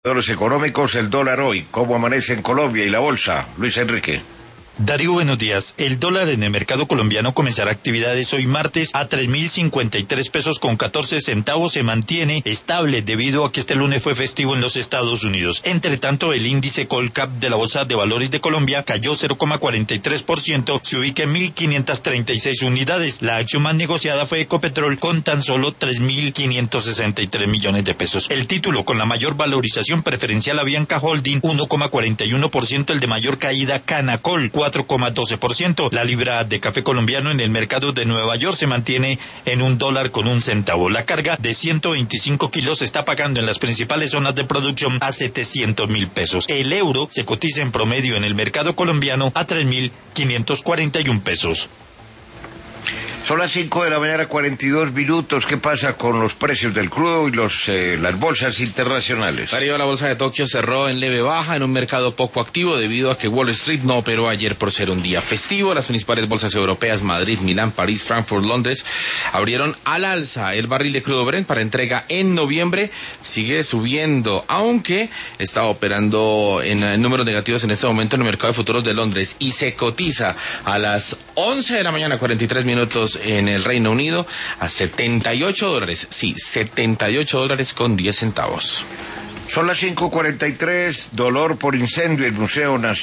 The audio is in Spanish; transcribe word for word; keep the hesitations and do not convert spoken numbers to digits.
Los económicos, el dólar hoy, cómo amanece en Colombia y la bolsa. Luis Enrique. Darío, buenos días. El dólar en el mercado colombiano comenzará actividades hoy martes a tres mil cincuenta y tres pesos con catorce centavos. Se mantiene estable debido a que este lunes fue festivo en los Estados Unidos. Entre tanto, el índice Colcap de la Bolsa de Valores de Colombia cayó cero coma cuarenta y tres por ciento, se ubica en mil quinientas treinta y seis unidades. La acción más negociada fue Ecopetrol con tan solo tres mil quinientos sesenta y tres millones de pesos. El título con la mayor valorización preferencial Avianca Holding, uno coma cuarenta y uno por ciento. El de mayor caída Canacol, cuatro coma doce por ciento. La libra de café colombiano en el mercado de Nueva York se mantiene en un dólar con un centavo. La carga de ciento veinticinco kilos se está pagando en las principales zonas de producción a setecientos mil pesos. El euro se cotiza en promedio en el mercado colombiano a tres mil quinientos cuarenta y un pesos. Son las cinco de la mañana, cuarenta y dos minutos. ¿Qué pasa con los precios del crudo y los eh, las bolsas internacionales? Darío, la bolsa de Tokio cerró en leve baja en un mercado poco activo debido a que Wall Street no operó ayer por ser un día festivo. Las principales bolsas europeas, Madrid, Milán, París, Frankfurt, Londres, abrieron al alza. El barril de crudo Brent para entrega en noviembre sigue subiendo, aunque está operando en, en números negativos en este momento en el mercado de futuros de Londres y se cotiza a las once de la mañana, cuarenta y tres minutos en el Reino Unido a setenta y ocho dólares, sí, setenta y ocho dólares con diez centavos. Son las cinco cuarenta y tres, dolor por incendio en el Museo Nacional.